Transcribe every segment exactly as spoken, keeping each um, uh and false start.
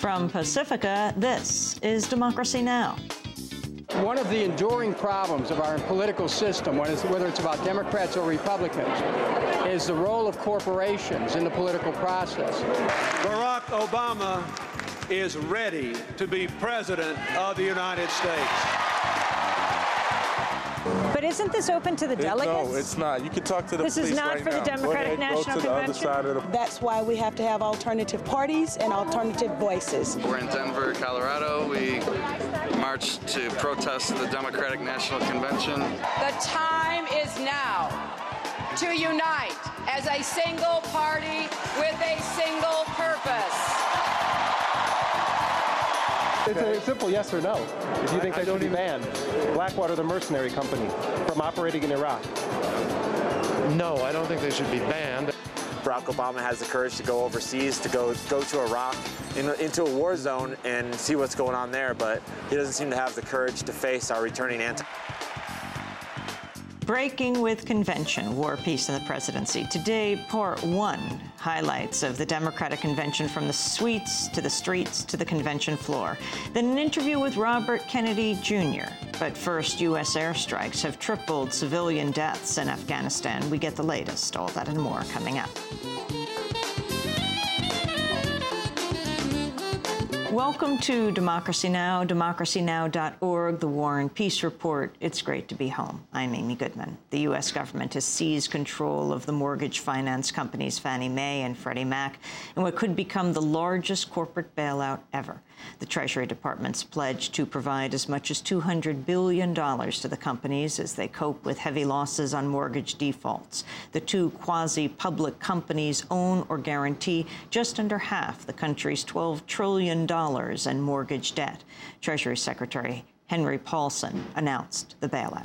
From Pacifica, this is Democracy Now! One of the enduring problems of our political system, whether it's about Democrats or Republicans, is the role of corporations in the political process. Barack Obama is ready to be President of the United States. But isn't this open to the delegates? No, it's not. You can talk to the This police is not right for the now. Democratic Go ahead, National go to the other Convention? side of the... That's why we have to have alternative parties and alternative voices. We're in Denver, Colorado. We marched to protest the Democratic National Convention. The time is now to unite as a single party with a single purpose. It's a simple yes or no. Do you think they should be banned? Blackwater, the mercenary company, from operating in Iraq? No, I don't think they should be banned. Barack Obama has the courage to go overseas, to go go to Iraq, in, into a war zone and see what's going on there, but he doesn't seem to have the courage to face our returning anti- Breaking with Convention, War, Peace, and the Presidency. Today, part one, highlights of the Democratic Convention from the suites to the streets to the convention floor. Then an interview with Robert Kennedy Junior But first, U S airstrikes have tripled civilian deaths in Afghanistan. We get the latest. All that and more coming up. Welcome to Democracy Now!, democracy now dot org, the War and Peace Report. It's great to be home. I'm Amy Goodman. The U S government has seized control of the mortgage finance companies Fannie Mae and Freddie Mac in what could become the largest corporate bailout ever. The Treasury Department's pledged to provide as much as two hundred billion dollars to the companies as they cope with heavy losses on mortgage defaults. The two quasi-public companies own or guarantee just under half the country's twelve trillion dollars in mortgage debt. Treasury Secretary Henry Paulson announced the bailout.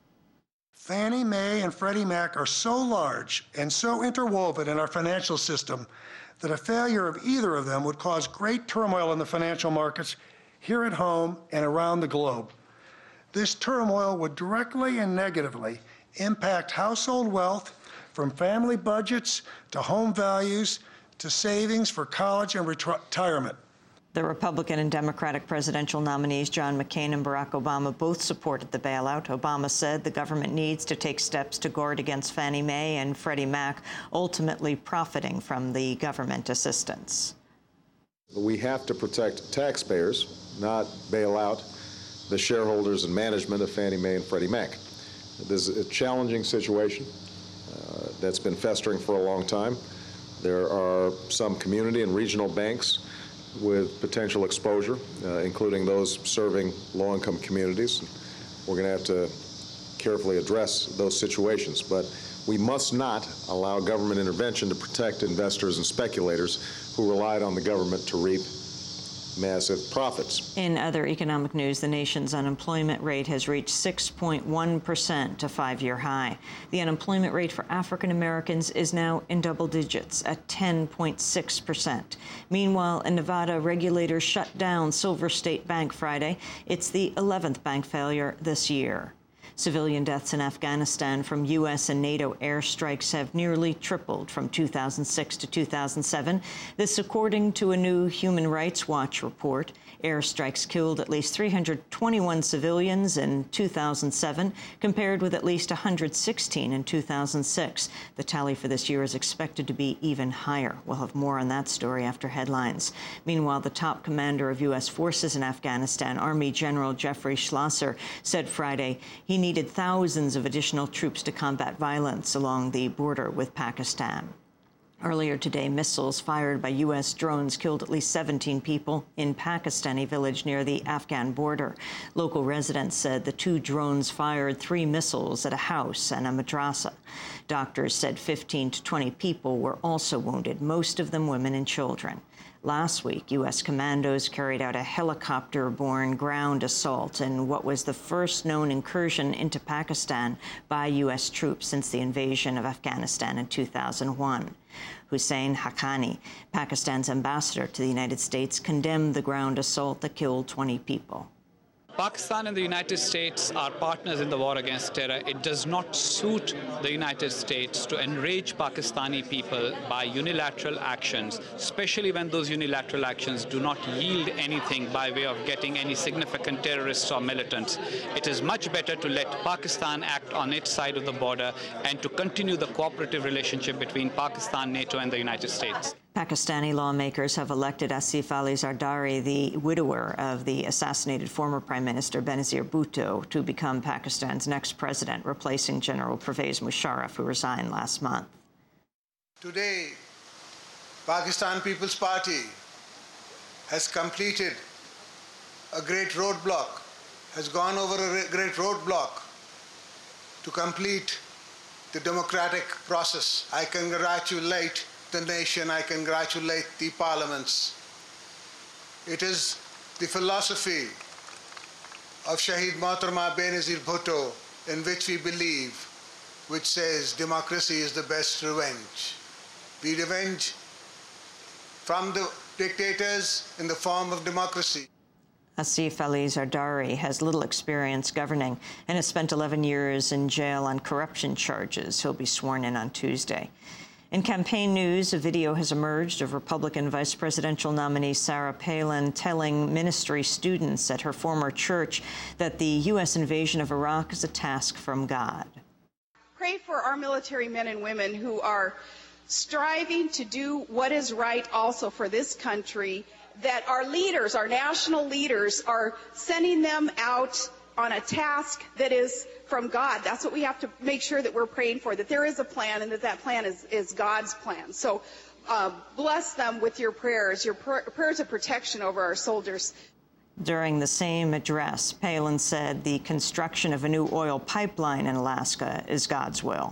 Fannie Mae and Freddie Mac are so large and so interwoven in our financial system that a failure of either of them would cause great turmoil in the financial markets here at home and around the globe. This turmoil would directly and negatively impact household wealth, from family budgets to home values to savings for college and retirement. The Republican and Democratic presidential nominees John McCain and Barack Obama both supported the bailout. Obama said the government needs to take steps to guard against Fannie Mae and Freddie Mac ultimately profiting from the government assistance. We have to protect taxpayers, not bail out the shareholders and management of Fannie Mae and Freddie Mac. This is a challenging situation uh, that's been festering for a long time. There are some community and regional banks with potential exposure, uh, including those serving low-income communities. We're going to have to carefully address those situations, but we must not allow government intervention to protect investors and speculators who relied on the government to reap massive profits. In other economic news, the nation's unemployment rate has reached six point one percent, a five-year high. The unemployment rate for African Americans is now in double digits at ten point six percent. Meanwhile, in Nevada, regulators shut down Silver State Bank Friday. It's the eleventh bank failure this year. Civilian deaths in Afghanistan from U S and NATO airstrikes have nearly tripled from two thousand six to two thousand seven. This according to a new Human Rights Watch report. Airstrikes killed at least three hundred twenty-one civilians in two thousand seven, compared with at least one hundred sixteen in two thousand six. The tally for this year is expected to be even higher. We'll have more on that story after headlines. Meanwhile, the top commander of U S forces in Afghanistan, Army General Jeffrey Schlosser, said Friday he needed thousands of additional troops to combat violence along the border with Pakistan. Earlier today, missiles fired by U S drones killed at least seventeen people in Pakistani village near the Afghan border. Local residents said the two drones fired three missiles at a house and a madrasa. Doctors said fifteen to twenty people were also wounded, most of them women and children. Last week, U S commandos carried out a helicopter-borne ground assault in what was the first known incursion into Pakistan by U S troops since the invasion of Afghanistan in two thousand one. Hussein Haqqani, Pakistan's ambassador to the United States, condemned the ground assault that killed twenty people. Pakistan and the United States are partners in the war against terror. It does not suit the United States to enrage Pakistani people by unilateral actions, especially when those unilateral actions do not yield anything by way of getting any significant terrorists or militants. It is much better to let Pakistan act on its side of the border and to continue the cooperative relationship between Pakistan, NATO, and the United States. Pakistani lawmakers have elected Asif Ali Zardari, the widower of the assassinated former Prime Minister Benazir Bhutto, to become Pakistan's next president, replacing General Pervez Musharraf, who resigned last month. Today, Pakistan People's Party has completed a great roadblock, has gone over a great roadblock to complete the democratic process. I congratulate the nation, I congratulate the parliaments. It is the philosophy of Shaheed Mohtarma Benazir Bhutto in which we believe, which says democracy is the best revenge. We revenge from the dictators in the form of democracy. Asif Ali Zardari has little experience governing and has spent eleven years in jail on corruption charges. He'll be sworn in on Tuesday. In campaign news, a video has emerged of Republican vice presidential nominee Sarah Palin telling ministry students at her former church that the U S invasion of Iraq is a task from God. Pray for our military men and women who are striving to do what is right also for this country, that our leaders, our national leaders, are sending them out on a task that is from God. That's what we have to make sure that we're praying for, that there is a plan and that that plan is, is God's plan. So uh, bless them with your prayers, your pr prayers of protection over our soldiers. During the same address, Palin said the construction of a new oil pipeline in Alaska is God's will.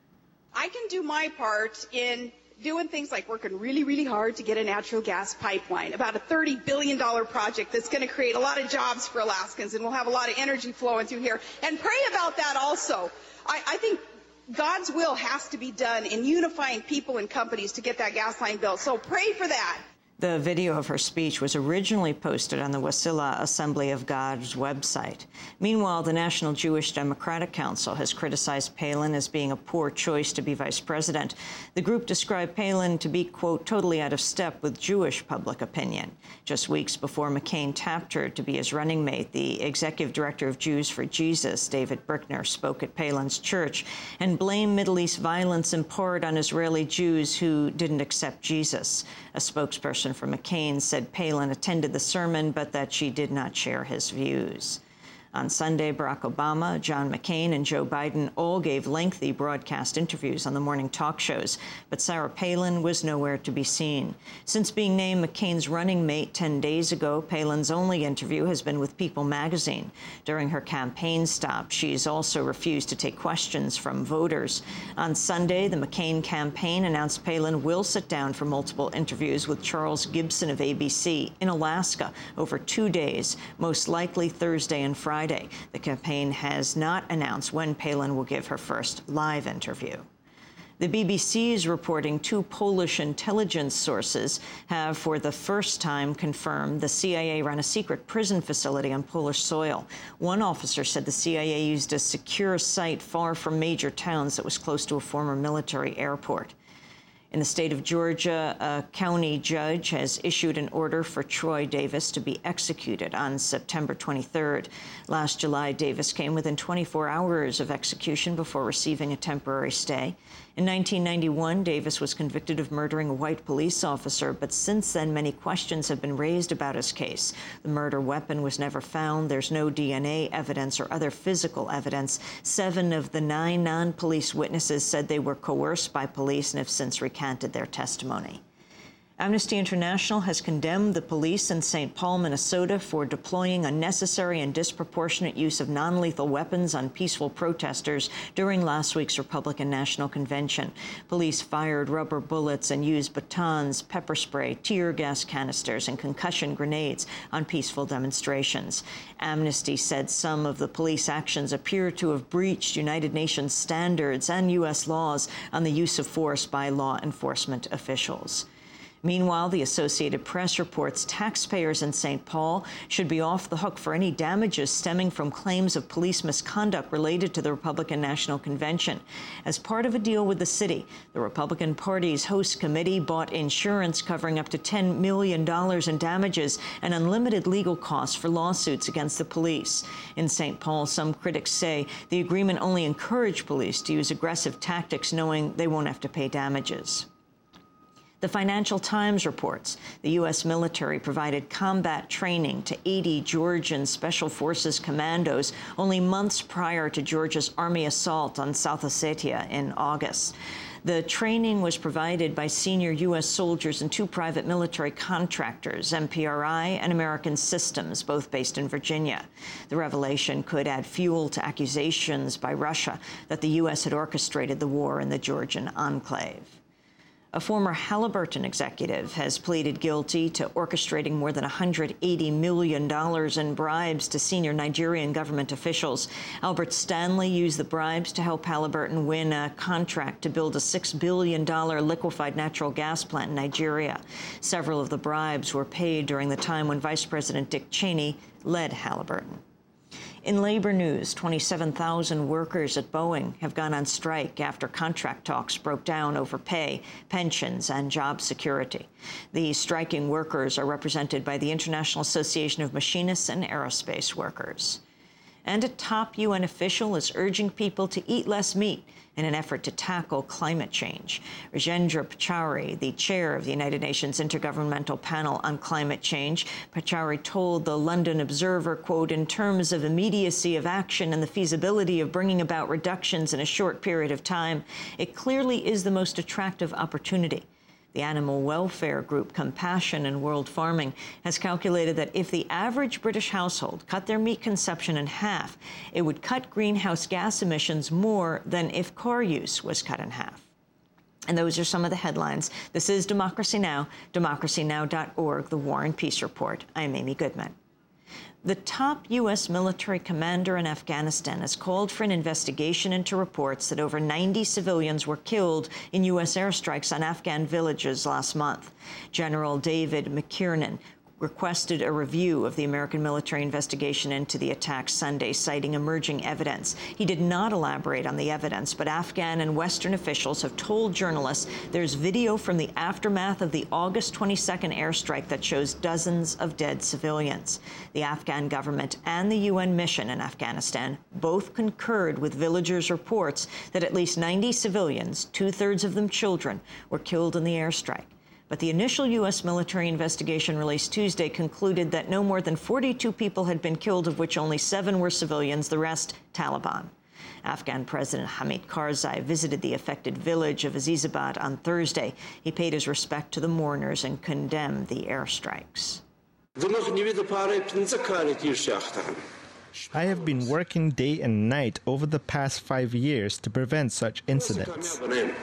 I can do my part in doing things like working really, really hard to get a natural gas pipeline, about a thirty billion dollar project that's going to create a lot of jobs for Alaskans, and we'll have a lot of energy flowing through here. And pray about that also. I, I think God's will has to be done in unifying people and companies to get that gas line built. So pray for that. The video of her speech was originally posted on the Wasilla Assembly of God's website. Meanwhile, the National Jewish Democratic Council has criticized Palin as being a poor choice to be vice president. The group described Palin to be, quote, totally out of step with Jewish public opinion. Just weeks before McCain tapped her to be his running mate, the executive director of Jews for Jesus, David Brickner, spoke at Palin's church and blamed Middle East violence in part on Israeli Jews who didn't accept Jesus. A spokesperson for McCain said Palin attended the sermon, but that she did not share his views. On Sunday, Barack Obama, John McCain, and Joe Biden all gave lengthy broadcast interviews on the morning talk shows, but Sarah Palin was nowhere to be seen. Since being named McCain's running mate ten days ago, Palin's only interview has been with People magazine. During her campaign stop, she's also refused to take questions from voters. On Sunday, the McCain campaign announced Palin will sit down for multiple interviews with Charles Gibson of A B C in Alaska over two days, most likely Thursday and Friday. The campaign has not announced when Palin will give her first live interview. The B B C is reporting two Polish intelligence sources have, for the first time, confirmed the C I A ran a secret prison facility on Polish soil. One officer said the C I A used a secure site far from major towns that was close to a former military airport. In the state of Georgia, a county judge has issued an order for Troy Davis to be executed on September twenty-third. Last July, Davis came within twenty-four hours of execution before receiving a temporary stay. In nineteen ninety-one, Davis was convicted of murdering a white police officer, but since then, many questions have been raised about his case. The murder weapon was never found. There's no D N A evidence or other physical evidence. Seven of the nine non-police witnesses said they were coerced by police and have since recanted their testimony. Amnesty International has condemned the police in Saint Paul, Minnesota, for deploying unnecessary and disproportionate use of non-lethal weapons on peaceful protesters during last week's Republican National Convention. Police fired rubber bullets and used batons, pepper spray, tear gas canisters, and concussion grenades on peaceful demonstrations. Amnesty said some of the police actions appear to have breached United Nations standards and U S laws on the use of force by law enforcement officials. Meanwhile, the Associated Press reports taxpayers in Saint Paul should be off the hook for any damages stemming from claims of police misconduct related to the Republican National Convention. As part of a deal with the city, the Republican Party's host committee bought insurance covering up to ten million dollars in damages and unlimited legal costs for lawsuits against the police. In Saint Paul, some critics say the agreement only encouraged police to use aggressive tactics, knowing they won't have to pay damages. The Financial Times reports the U S military provided combat training to eighty Georgian Special Forces commandos only months prior to Georgia's army assault on South Ossetia in August. The training was provided by senior U S soldiers and two private military contractors, M P R I and American Systems, both based in Virginia. The revelation could add fuel to accusations by Russia that the U S had orchestrated the war in the Georgian enclave. A former Halliburton executive has pleaded guilty to orchestrating more than one hundred eighty million dollars in bribes to senior Nigerian government officials. Albert Stanley used the bribes to help Halliburton win a contract to build a six billion dollars liquefied natural gas plant in Nigeria. Several of the bribes were paid during the time when Vice President Dick Cheney led Halliburton. In labor news, twenty-seven thousand workers at Boeing have gone on strike after contract talks broke down over pay, pensions, and job security. The striking workers are represented by the International Association of Machinists and Aerospace Workers. And a top U N official is urging people to eat less meat in an effort to tackle climate change. Rajendra Pachauri, the chair of the United Nations Intergovernmental Panel on Climate Change, Pachauri told the London Observer, quote, "In terms of immediacy of action and the feasibility of bringing about reductions in a short period of time, it clearly is the most attractive opportunity." The animal welfare group Compassion in World Farming has calculated that if the average British household cut their meat consumption in half, it would cut greenhouse gas emissions more than if car use was cut in half. And those are some of the headlines. This is Democracy Now!, democracy now dot org, the War and Peace Report. I'm Amy Goodman. The top U S military commander in Afghanistan has called for an investigation into reports that over ninety civilians were killed in U S airstrikes on Afghan villages last month. General David McKiernan requested a review of the American military investigation into the attacks Sunday, citing emerging evidence. He did not elaborate on the evidence, but Afghan and Western officials have told journalists there's video from the aftermath of the August twenty-second airstrike that shows dozens of dead civilians. The Afghan government and the U N mission in Afghanistan both concurred with villagers' reports that at least ninety civilians, two-thirds of them children, were killed in the airstrike. But the initial U S military investigation released Tuesday concluded that no more than forty-two people had been killed, of which only seven were civilians, the rest Taliban. Afghan President Hamid Karzai visited the affected village of Azizabad on Thursday. He paid his respect to the mourners and condemned the airstrikes. I have been working day and night over the past five years to prevent such incidents.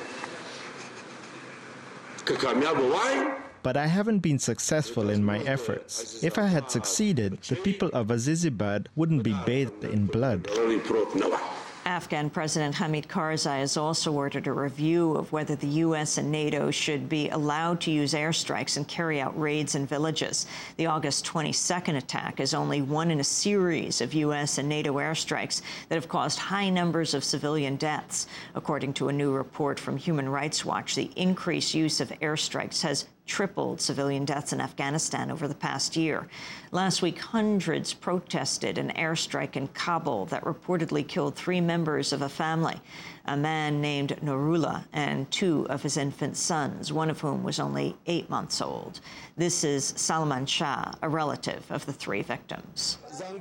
But I haven't been successful in my efforts. If I had succeeded, the people of Azizabad wouldn't be bathed in blood. Afghan President Hamid Karzai has also ordered a review of whether the U S and NATO should be allowed to use airstrikes and carry out raids in villages. The August twenty-second attack is only one in a series of U S and NATO airstrikes that have caused high numbers of civilian deaths. According to a new report from Human Rights Watch, the increased use of airstrikes has tripled civilian deaths in Afghanistan over the past year. Last week, hundreds protested an airstrike in Kabul that reportedly killed three members of a family, a man named Nurullah and two of his infant sons, one of whom was only eight months old. This is Salman Shah, a relative of the three victims.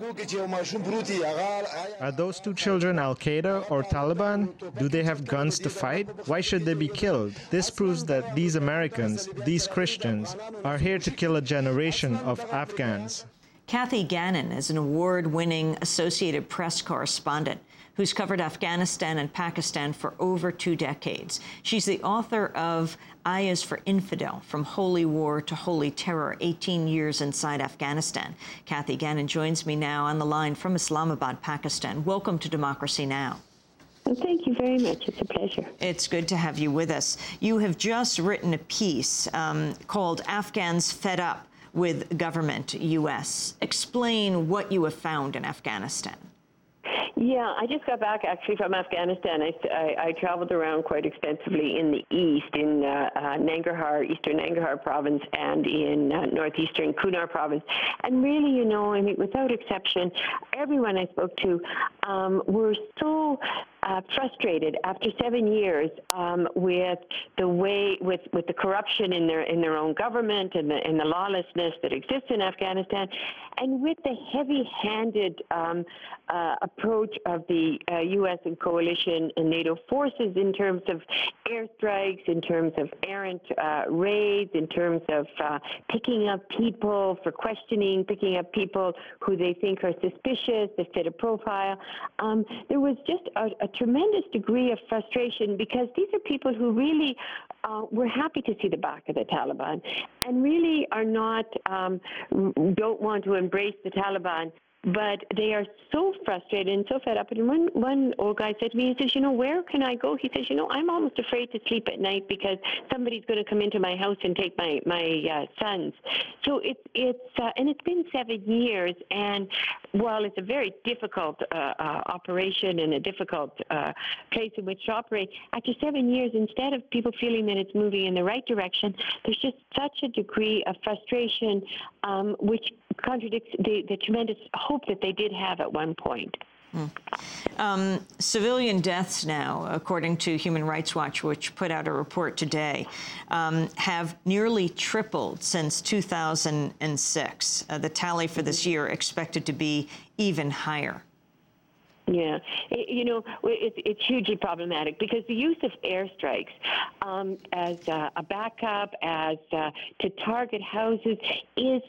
Are those two children Al-Qaeda or Taliban? Do they have guns to fight? Why should they be killed? This proves that these Americans, these Christians, are here to kill a generation of Afghans. Kathy Gannon is an award-winning Associated Press correspondent who's covered Afghanistan and Pakistan for over two decades. She's the author of Ayahs for Infidel, From Holy War to Holy Terror, eighteen years inside Afghanistan. Kathy Gannon joins me now on the line from Islamabad, Pakistan. Welcome to Democracy Now! Well, thank you very much. It's a pleasure. It's good to have you with us. You have just written a piece um, called Afghans Fed Up with Government U S. Explain what you have found in Afghanistan. Yeah, I just got back actually from Afghanistan. I, I, I traveled around quite extensively in the east, in uh, uh, Nangarhar, eastern Nangarhar province, and in uh, northeastern Kunar province. And really, you know, I mean, without exception, everyone I spoke to um, were so uh, frustrated after seven years um, with the way, with, with the corruption in their in their own government and the, and the lawlessness that exists in Afghanistan, and with the heavy-handed um, uh, approach of the uh, U S and coalition and NATO forces in terms of airstrikes, in terms of errant uh, raids, in terms of uh, picking up people for questioning, picking up people who they think are suspicious, that fit a profile. Um, there was just a, a tremendous degree of frustration because these are people who really uh, were happy to see the back of the Taliban and really are not, um, don't want to embrace the Taliban. But they are so frustrated and so fed up. And one, one old guy said to me, he says, you know, where can I go? He says, you know, I'm almost afraid to sleep at night because somebody's going to come into my house and take my, my uh, sons. So it's, it's uh, and it's been seven years. And while it's a very difficult uh, uh, operation and a difficult uh, place in which to operate, after seven years, instead of people feeling that it's moving in the right direction, there's just such a degree of frustration, um, which contradicts the, the tremendous hope that they did have at one point. Mm. Um, civilian deaths now, according to Human Rights Watch, which put out a report today, um, have nearly tripled since two thousand six. Uh, the tally for this year expected to be even higher. Yeah, it, you know, it's, it's hugely problematic because the use of airstrikes um, as uh, a backup, as uh, to target houses is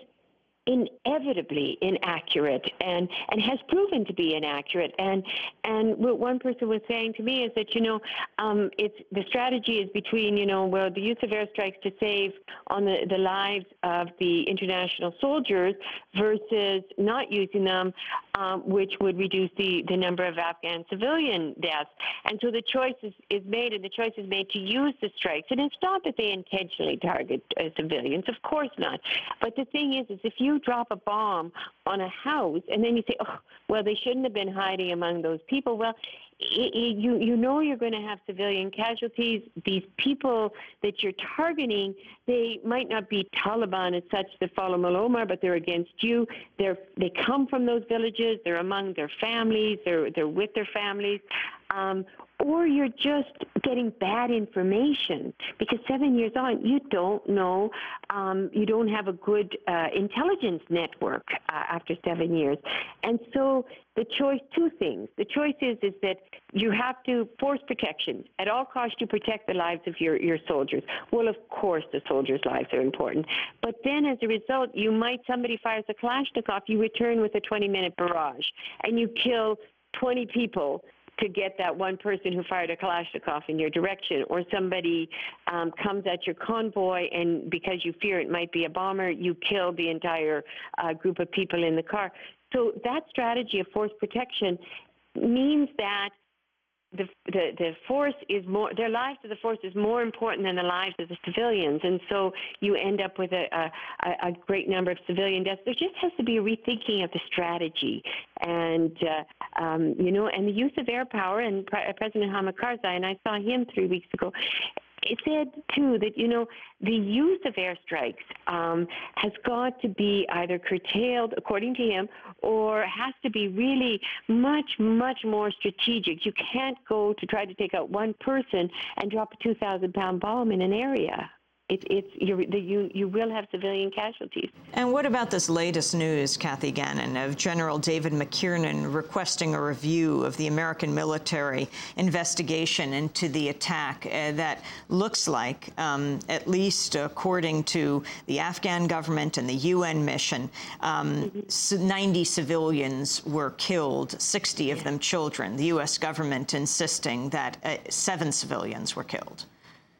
inevitably inaccurate and, and has proven to be inaccurate. And and what one person was saying to me is that, you know, um, it's the strategy is between, you know, well, the use of airstrikes to save on the, the lives of the international soldiers versus not using them, um, which would reduce the, the number of Afghan civilian deaths. And so the choice is, is made, and the choice is made to use the strikes. And it's not that they intentionally target uh, civilians, of course not. But the thing is, is if you drop a bomb on a house and then you say, oh, well, they shouldn't have been hiding among those people. Well, it, it, you, you know you're going to have civilian casualties. These people that you're targeting, they might not be Taliban as such that follow Mullah Omar, but they're against you. They're, they come from those villages. They're among their families. They're, they're with their families. Um, or you're just getting bad information because seven years on, you don't know, um, you don't have a good uh, intelligence network uh, after seven years. And so the choice, two things. The choice is, is that you have to force protection. At all costs, you protect the lives of your, your soldiers. Well, of course, the soldiers' lives are important. But then as a result, you might, somebody fires a Kalashnikov, you return with a twenty-minute barrage, and you kill twenty people to get that one person who fired a Kalashnikov in your direction, or somebody um, comes at your convoy and because you fear it might be a bomber, you kill the entire uh, group of people in the car. So that strategy of force protection means that the, the, the force is more, their lives of the force is more important than the lives of the civilians. And so you end up with a, a, a great number of civilian deaths. There just has to be a rethinking of the strategy. And, uh, um, you know, and the use of air power, and Pre- President Hamid Karzai, and I saw him three weeks ago, it said, too, that, you know, the use of airstrikes um, has got to be either curtailed, according to him, or has to be really much, much more strategic. You can't go to try to take out one person and drop a two thousand pound bomb in an area. It, it's, you're, the, you, you will have civilian casualties. And what about this latest news, Kathy Gannon, of General David McKiernan requesting a review of the American military investigation into the attack uh, that looks like, um, at least according to the Afghan government and the U N mission, um, mm-hmm. ninety civilians were killed, sixty of them children, the U S government insisting that uh, seven civilians were killed?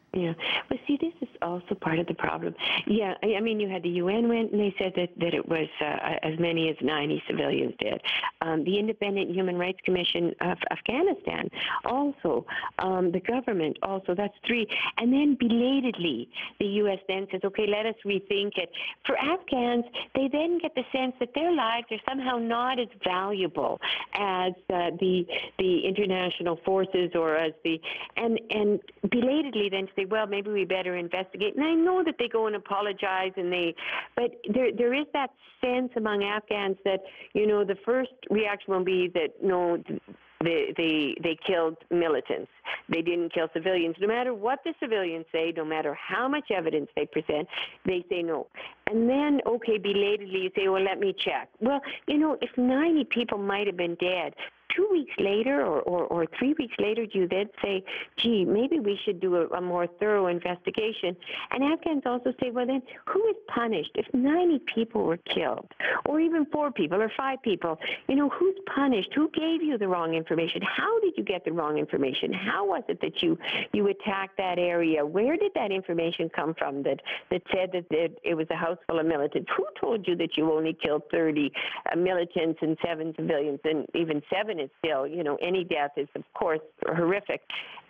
Yeah. Well, see, this is also part of the problem. Yeah, I, I mean, you had the U N went and they said that, that it was uh, as many as ninety civilians dead. Um, the Independent Human Rights Commission of Afghanistan also, um, the government also, that's three. And then belatedly, the U S then says, okay, let us rethink it. For Afghans, they then get the sense that their lives are somehow not as valuable as uh, the the international forces or as the, and, and belatedly then say, well, maybe we better investigate. And I know that they go and apologize, and they, but there there is that sense among Afghans that, you know, the first reaction will be that, no, they, they, they killed militants. They didn't kill civilians. No matter what the civilians say, no matter how much evidence they present, they say no. And then, okay, belatedly, you say, well, let me check. Well, you know, if ninety people might have been dead, two weeks later or, or, or three weeks later, do you then say, gee, maybe we should do a, a more thorough investigation? And Afghans also say, well, then who is punished? If ninety people were killed, or even four people or five people, you know, who's punished? Who gave you the wrong information? How did you get the wrong information? How was it that you, you attacked that area? Where did that information come from that, that said that it, it was a house full of militants? Who told you that you only killed thirty uh, militants and seven civilians, and even seven is still, you know, any death is, of course, horrific.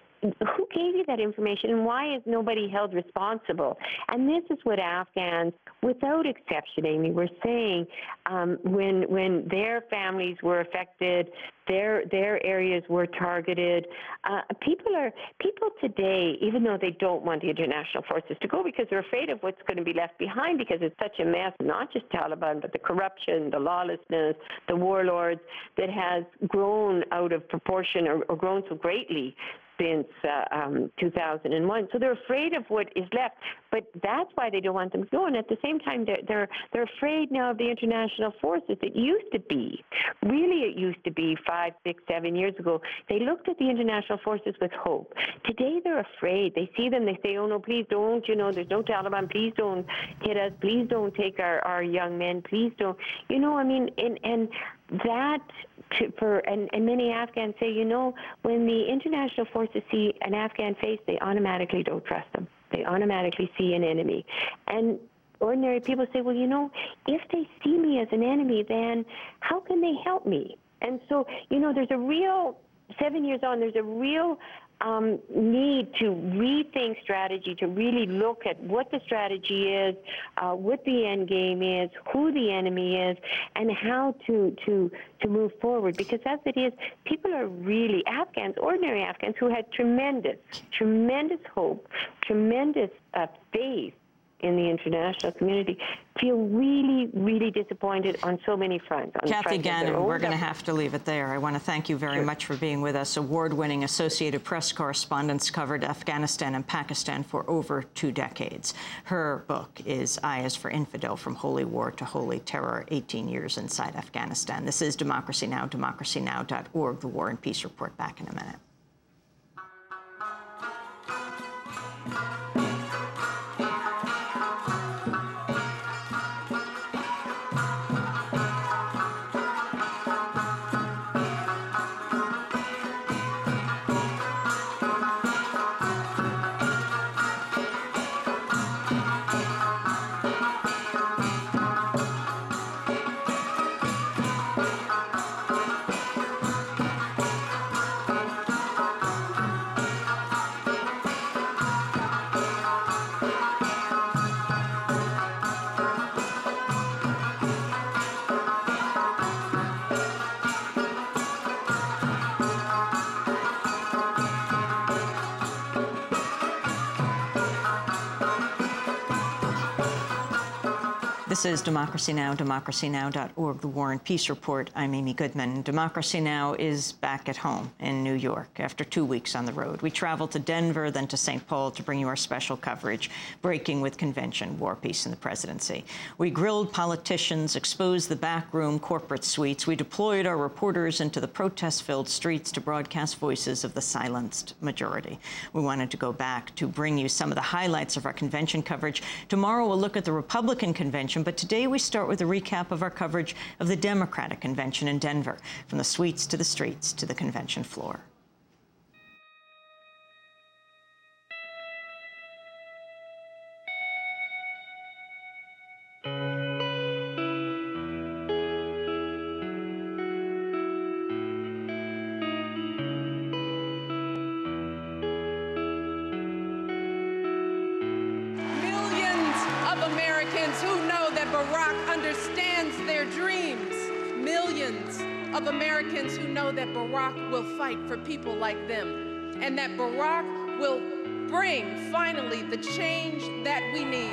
Who gave you that information, and why is nobody held responsible? And this is what Afghans, without exception, Amy, were saying um, when when their families were affected, their their areas were targeted. Uh, people are people today, even though they don't want the international forces to go because they're afraid of what's going to be left behind, because it's such a mess, not just Taliban, but the corruption, the lawlessness, the warlords that has grown out of proportion or, or grown so greatly since uh, um, two thousand one. So they're afraid of what is left, but that's why they don't want them to go. And at the same time, they're, they're, they're afraid now of the international forces. It used to be, really it used to be five, six, seven years ago, they looked at the international forces with hope. Today they're afraid. They see them, they say, oh no, please don't, you know, there's no Taliban, please don't hit us, please don't take our, our young men, please don't, you know, I mean, and, and that to, for and, and many Afghans say, you know, when the international forces see an Afghan face, they automatically don't trust them. They automatically see an enemy. And ordinary people say, well, you know, if they see me as an enemy, then how can they help me? And so, you know, there's a real, seven years on, there's a real Um, need to rethink strategy, to really look at what the strategy is, uh, what the end game is, who the enemy is, and how to, to, to move forward. Because as it is, people are really, Afghans, ordinary Afghans, who had tremendous, tremendous hope, tremendous uh, faith in the international community, feel really, really disappointed on so many fronts. On Cathy front Gannon, we're going to government. have to leave it there. I want to thank you very Sure. much for being with us. Award-winning Associated Press correspondent, covered Afghanistan and Pakistan for over two decades. Her book is Eye is for Infidel, From Holy War to Holy Terror, eighteen years inside Afghanistan. This is Democracy Now!, democracy now dot org, The War and Peace Report. Back in a minute. This is Democracy Now!, democracy now dot org, The War and Peace Report. I'm Amy Goodman. Democracy Now! Is back at home in New York after two weeks on the road. We traveled to Denver, then to Saint Paul to bring you our special coverage, Breaking with Convention, War, Peace, and the Presidency. We grilled politicians, exposed the backroom corporate suites. We deployed our reporters into the protest-filled streets to broadcast voices of the silenced majority. We wanted to go back to bring you some of the highlights of our convention coverage. Tomorrow we'll look at the Republican convention, but today we start with a recap of our coverage of the Democratic convention in Denver, from the suites to the streets to the convention floor. understands their dreams. Millions of Americans who know that Barack will fight for people like them, and that Barack will bring, finally, the change that we need.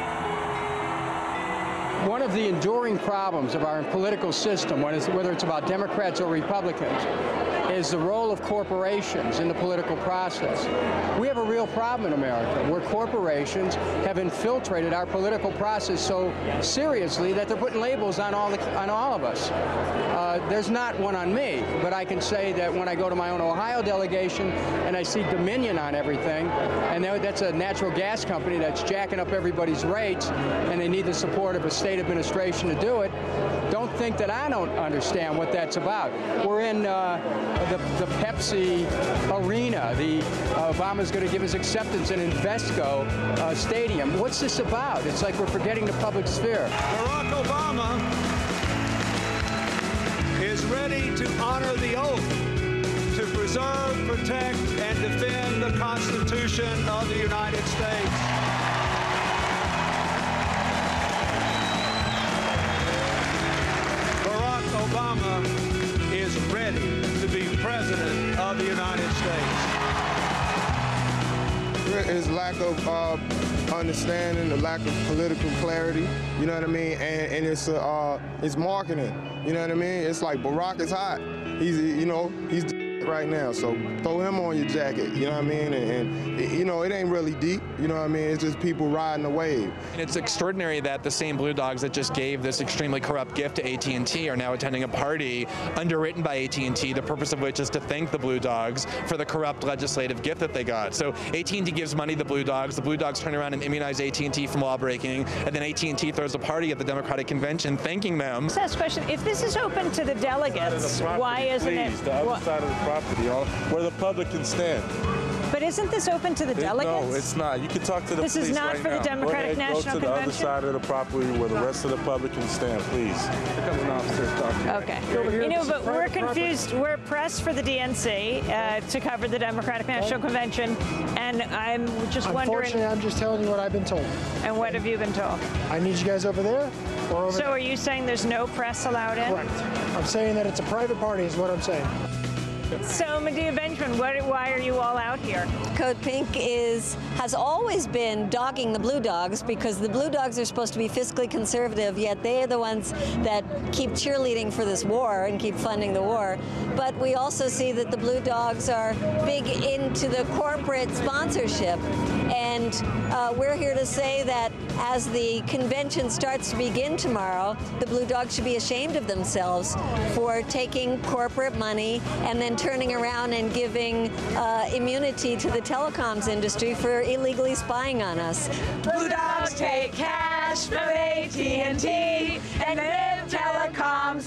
One of the enduring problems of our political system, whether it's about Democrats or Republicans, is the role of corporations in the political process. We have a real problem in America where corporations have infiltrated our political process so seriously that they're putting labels on all, the, on all of us. Uh, there's not one on me, but I can say that when I go to my own Ohio delegation and I see Dominion on everything, and that's a natural gas company that's jacking up everybody's rates, and they need the support of a state administration to do it, don't think that I don't understand what that's about. We're in uh, the, the Pepsi arena. The uh, Obama's going to give his acceptance in Invesco uh, Stadium. What's this about? It's like we're forgetting the public sphere. Barack Obama is ready to honor the oath to preserve, protect, and defend the Constitution of the United States. Barack Obama is ready to be President of the United States. His lack of uh, understanding, the lack of political clarity, you know what I mean, and, and it's uh, uh, it's marketing, you know what I mean. It's like Barack is hot. He's, you know, he's right now, so throw him on your jacket, you know what I mean, and, and you know, it ain't really deep, you know what I mean, it's just people riding the wave. And it's extraordinary that the same Blue Dogs that just gave this extremely corrupt gift to A T and T are now attending a party underwritten by A T and T, the purpose of which is to thank the Blue Dogs for the corrupt legislative gift that they got. So A T and T gives money to the Blue Dogs, the Blue Dogs turn around and immunize A T and T from law breaking, and then A T and T throws a party at the Democratic Convention thanking them. Last question, if this is open to the delegates, the property, why isn't please, it? The other side of the property, all, where the public can stand. But isn't this open to the it, delegates? No, it's not. You can talk to the this police is not right for now. the Democratic Go ahead, National go to Convention? the other side of the property where the rest of the public can stand, please. Come on, officer, talk. Okay. You know, but we're confused. Property. We're pressed for the D N C uh, to cover the Democratic National okay. Convention, and I'm just wondering. Unfortunately, I'm just telling you what I've been told. And what have you been told? I need you guys over there or over So there. are you saying there's no press allowed in? Correct. I'm saying that it's a private party is what I'm saying. So, Medea Benjamin, what, why are you all out here? Code Pink is has always been dogging the Blue Dogs because the Blue Dogs are supposed to be fiscally conservative, yet they are the ones that keep cheerleading for this war and keep funding the war. But we also see that the Blue Dogs are big into the corporate sponsorship. And uh, we're here to say that as the convention starts to begin tomorrow, the Blue Dogs should be ashamed of themselves for taking corporate money and then turning around and giving uh, immunity to the telecoms industry for illegally spying on us. Blue Dogs take cash from A T and T and give telecoms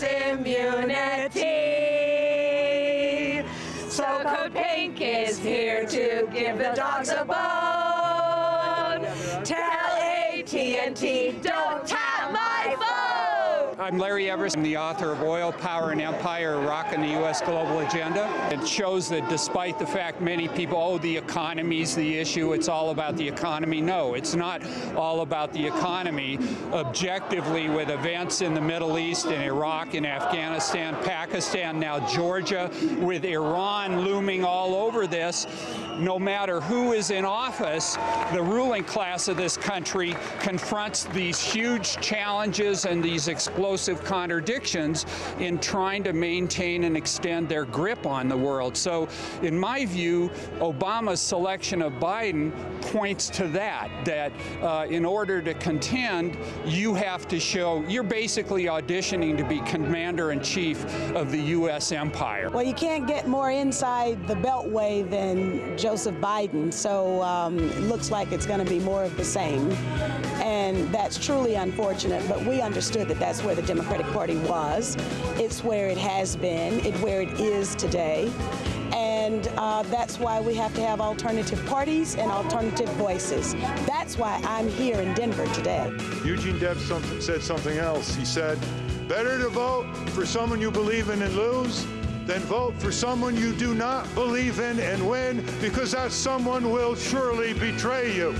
immunity. So Code Pink is here to give the dogs a bone. Tell A T and T, don't tap my phone. I'm Larry Evers. I'm the author of Oil, Power, and Empire, Iraq and the U S Global Agenda. It shows that despite the fact many people, oh, the economy's the issue, it's all about the economy. No, it's not all about the economy. Objectively, with events in the Middle East, in Iraq, in Afghanistan, Pakistan, now Georgia, with Iran looming all over this, no matter who is in office, the ruling class of this country confronts these huge challenges and these explosive contradictions in trying to maintain and extend their grip on the world. So, in my view, Obama's selection of Biden points to that, that uh, in order to contend, you have to show, you're basically auditioning to be commander-in-chief of the U S empire. Well, you can't get more inside the Beltway than Joseph Biden, so um, it looks like it's going to be more of the same. And that's truly unfortunate, but we understood that that's where the Democratic Party was. It's where it has been, it's where it is today. And uh, that's why we have to have alternative parties and alternative voices. That's why I'm here in Denver today. Eugene Debs something, said something else. He said, better to vote for someone you believe in and lose than vote for someone you do not believe in and win, because that someone will surely betray you.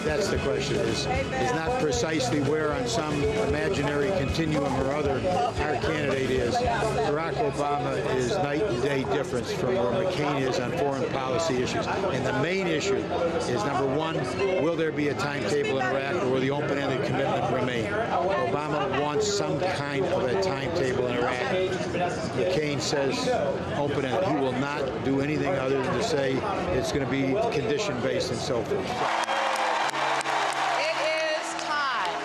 That's the question, is, is not precisely where on some imaginary continuum or other our candidate is. Barack Obama is night and day difference from where McCain is on foreign policy issues. And the main issue is, number one, will there be a timetable in Iraq, or will the open-ended commitment remain? Obama wants some kind of a timetable in Iraq. McCain says open-ended. He will not do anything other than to say it's going to be condition-based and so forth. It is time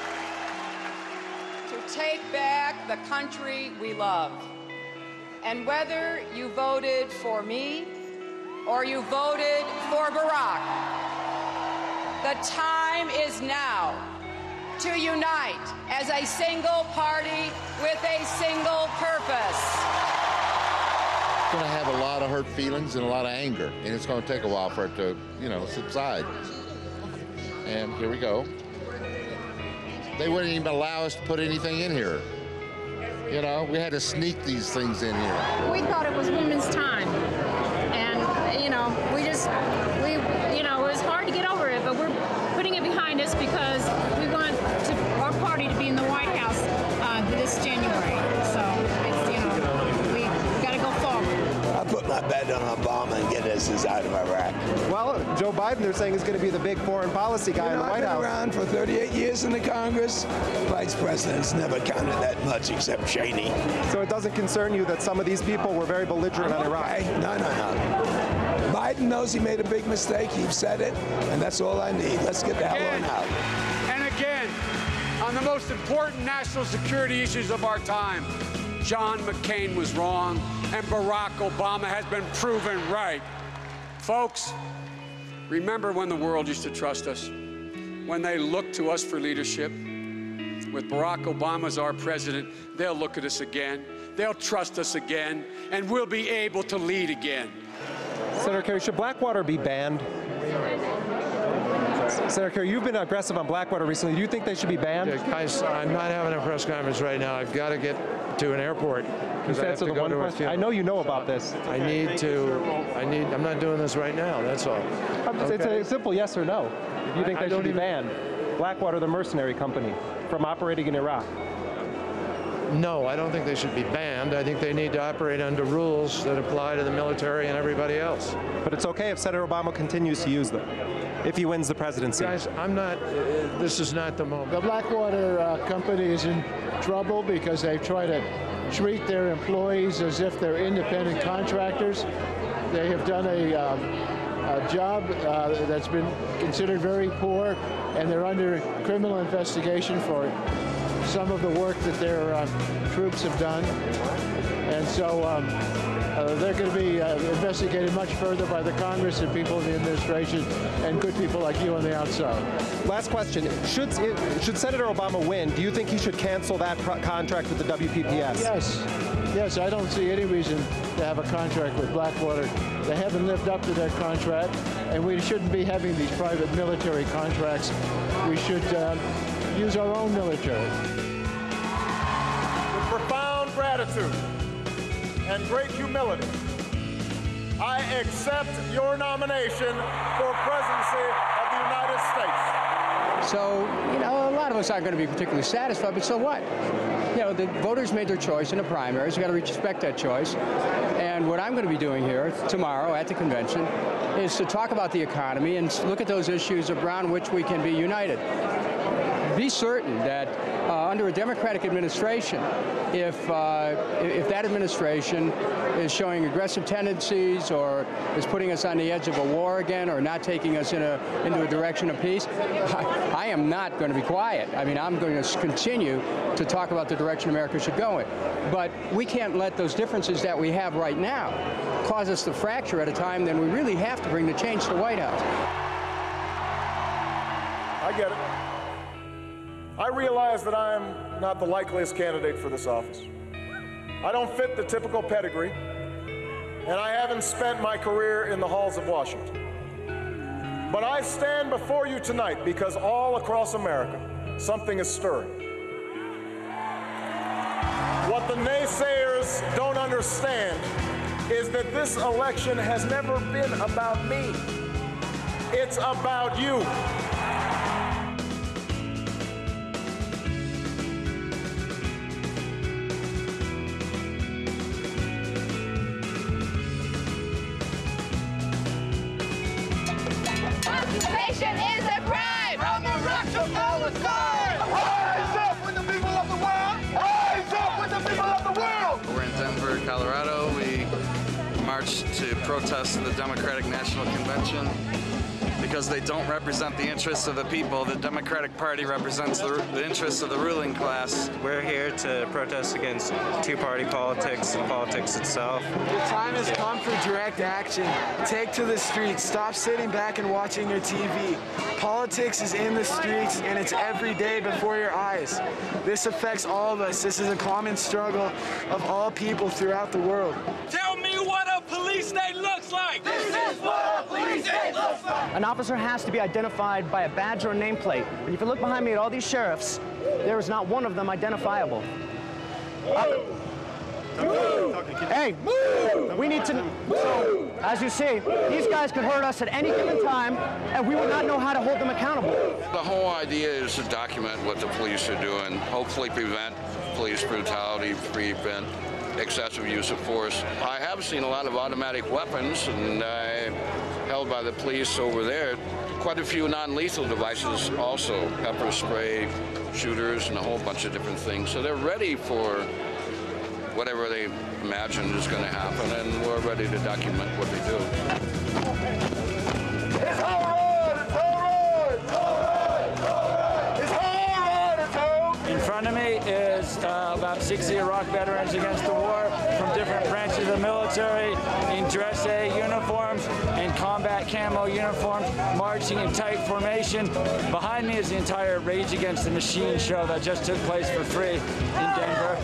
to take back the country we love. And whether you voted for me or you voted for Barack, the time is now to unite as a single party with a single purpose. Going to have a lot of hurt feelings and a lot of anger, and it's going to take a while for it to, you know, subside. And here we go. They wouldn't even allow us to put anything in here. You know, we had to sneak these things in here. We thought it was women's time, and you know, we just, we, you know, it was hard to get over it, but we're putting it behind us because we want to, our party to be in the White House uh, this January. So it's, you know, we got to go forward. I put my bet on Obama and get us out of Iraq. Well, Joe Biden, they're saying, is going to be the big foreign policy guy you know, in the White I've been House. around for thirty-eight years in the Congress. Vice presidents never counted that much except Cheney. So it doesn't concern you that some of these people were very belligerent on Iraq? Okay. No, no, no. Biden knows he made a big mistake. He said it, and that's all I need. Let's get the hell on out. And again, on the most important national security issues of our time, John McCain was wrong, and Barack Obama has been proven right. Folks, remember when the world used to trust us, when they looked to us for leadership? With Barack Obama as our president, they'll look at us again, they'll trust us again, and we'll be able to lead again. Senator Kerry, should Blackwater be banned? Senator Kerry, you've been aggressive on Blackwater recently. Do you think they should be banned? Yeah, guys, I'm not having a press conference right now. I've got to get to an airport. You said so the one question. I know you know about this. I need to, I need, I'm not doing this right now, that's all. Okay. It's a simple yes or no. Do you think they should be banned? Blackwater, the mercenary company, from operating in Iraq? No, I don't think they should be banned. I think they need to operate under rules that apply to the military and everybody else. But it's okay if Senator Obama continues to use them, if he wins the presidency. Guys, I'm not, uh, this is not the moment. The Blackwater uh, company is in trouble because they try to treat their employees as if they're independent contractors. They have done a, um, a job uh, that's been considered very poor, and they're under criminal investigation for some of the work that their uh, troops have done. And so um, uh, they're going to be uh, investigated much further by the Congress and people in the administration and good people like you on the outside. Last question. Should, should Senator Obama win, do you think he should cancel that pro- contract with the W P P S? Yes. Yes, I don't see any reason to have a contract with Blackwater. They haven't lived up to their contract, and we shouldn't be having these private military contracts. We should uh, use our own military. With profound gratitude and great humility, I accept your nomination for presidency of the United States. So, you know, a lot of us aren't going to be particularly satisfied, but so what? You know, the voters made their choice in the primaries. We've got to respect that choice. And what I'm going to be doing here tomorrow at the convention is to talk about the economy and look at those issues around which we can be united. Be certain that uh, under a Democratic administration, if uh, if that administration is showing aggressive tendencies or is putting us on the edge of a war again or not taking us in a into a direction of peace, I, I am not going to be quiet. I mean, I'm going to continue to talk about the direction America should go in. But we can't let those differences that we have right now cause us to fracture at a time then we really have to bring the change to the White House. I get it. I realize that I am not the likeliest candidate for this office. I don't fit the typical pedigree, and I haven't spent my career in the halls of Washington. But I stand before you tonight because all across America, something is stirring. What the naysayers don't understand is that this election has never been about me. It's about you. of Palestine! Rise up with the people of the world! Rise up with the people of the world! We're in Denver, Colorado. We marched to protest the Democratic National Convention because they don't represent the interests of the people. The Democratic Party represents the, the interests of the ruling class. We're here to protest against two-party politics and politics itself. The time has come for direct action. Take to the streets. Stop sitting back and watching your T V. Politics is in the streets, and it's every day before your eyes. This affects all of us. This is a common struggle of all people throughout the world. Tell me what a police state looks like! This is what a police state looks like! An officer has to be identified by a badge or a nameplate. But if you look behind me at all these sheriffs, there is not one of them identifiable. Move. Move. Hey, move. We need to. So, as you see, these guys could hurt us at any given time, and we would not know how to hold them accountable. The whole idea is to document what the police are doing, hopefully prevent police brutality, prevent excessive use of force. I have seen a lot of automatic weapons and uh, held by the police over there. Quite a few non-lethal devices also, pepper spray, shooters, and a whole bunch of different things. So they're ready for whatever they imagine is going to happen, and we're ready to document what they do. It's all right! It's all right! It's all right! It's all right! It's all right! It's all right! In front of me is uh, about sixty Iraq veterans against the war from different branches of the military in dress A uniforms and combat camo uniforms, marching in tight formation. Behind me is the entire Rage Against the Machine show that just took place for free in Denver.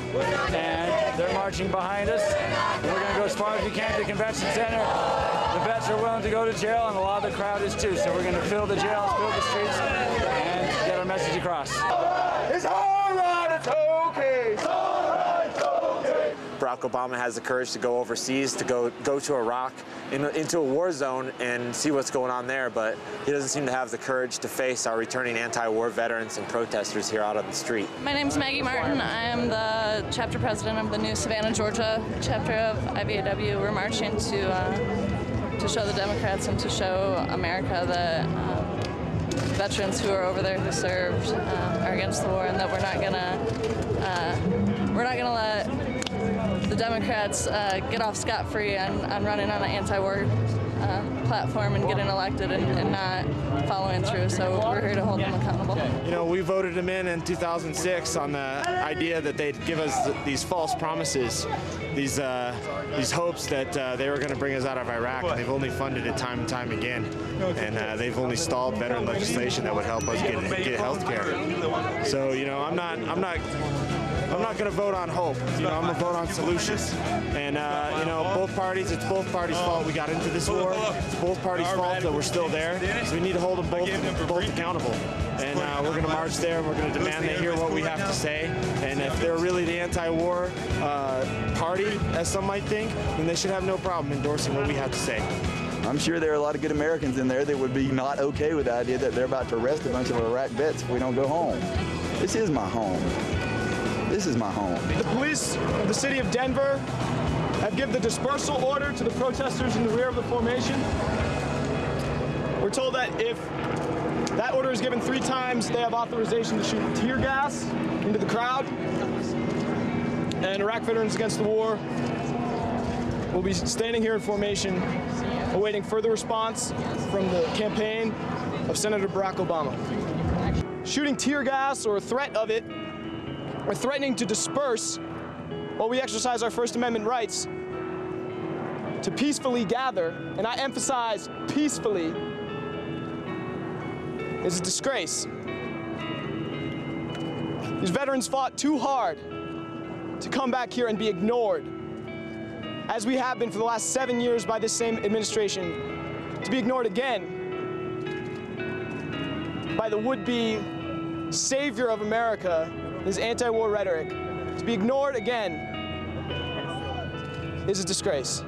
And they're marching behind us. We're going to go as far as we can to the convention center. The vets are willing to go to jail, and a lot of the crowd is too. So we're going to fill the jails, fill the streets, and get our message across. It's all right, it's okay. It's all right, it's okay. Barack Obama has the courage to go overseas, to go go to Iraq, in, into a war zone and see what's going on there, but he doesn't seem to have the courage to face our returning anti-war veterans and protesters here out on the street. My name's Maggie Martin. I am the chapter president of the new Savannah, Georgia chapter of I V A W. We're marching to uh, to show the Democrats and to show America that um, veterans who are over there who served uh, are against the war, and that we're not gonna uh, we're not gonna let the Democrats uh, get off scot-free on, on running on an anti-war uh, platform and getting elected and, and not following through. So we're here to hold them accountable. You know, we voted them in in two thousand six on the idea that they'd give us th these false promises, these uh, these hopes that uh, they were going to bring us out of Iraq, and they've only funded it time and time again, and uh, they've only stalled veteran legislation that would help us get get health care. So you know, I'm not I'm not. I'm not going to vote on hope. You know, I'm going to vote on solutions. And, uh, you know, both parties, it's both parties' fault we got into this war. It's both parties' fault that we're still there. So we need to hold them both, both accountable. And uh, we're going to march there, and we're going to demand they hear what we have to say. And if they're really the anti-war uh, party, as some might think, then they should have no problem endorsing what we have to say. I'm sure there are a lot of good Americans in there that would be not okay with the idea that they're about to arrest a bunch of Iraq vets if we don't go home. This is my home. This is my home. The police of the city of Denver have given the dispersal order to the protesters in the rear of the formation. We're told that if that order is given three times, they have authorization to shoot tear gas into the crowd. And Iraq Veterans Against the War will be standing here in formation, awaiting further response from the campaign of Senator Barack Obama. Shooting tear gas or a threat of it, or threatening to disperse while we exercise our First Amendment rights to peacefully gather, and I emphasize peacefully, is a disgrace. These veterans fought too hard to come back here and be ignored, as we have been for the last seven years by this same administration, to be ignored again by the would-be savior of America, his anti-war rhetoric. To be ignored again is a disgrace.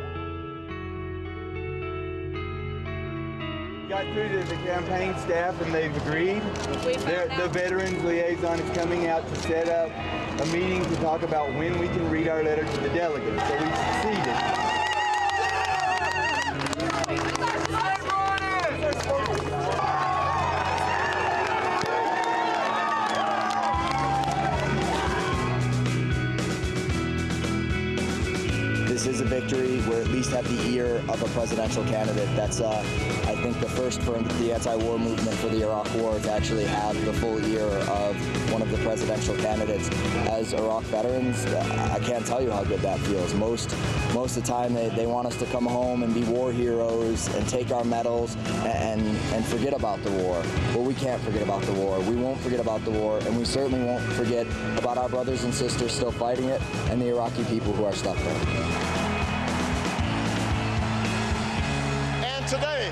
Got through to the campaign staff and they've agreed. The veterans liaison is coming out to set up a meeting to talk about when we can read our letter to the delegates. So we succeeded. this is a victory. We're at least at the ear of a presidential candidate. That's, uh, I think, the first for the anti-war movement for the Iraq War to actually have the full ear of one of the presidential candidates. As Iraq veterans, I can't tell you how good that feels. Most, most of the time, they, they want us to come home and be war heroes and take our medals and, and forget about the war. But we can't forget about the war. We won't forget about the war, and we certainly won't forget about our brothers and sisters still fighting it and the Iraqi people who are stuck there. And today,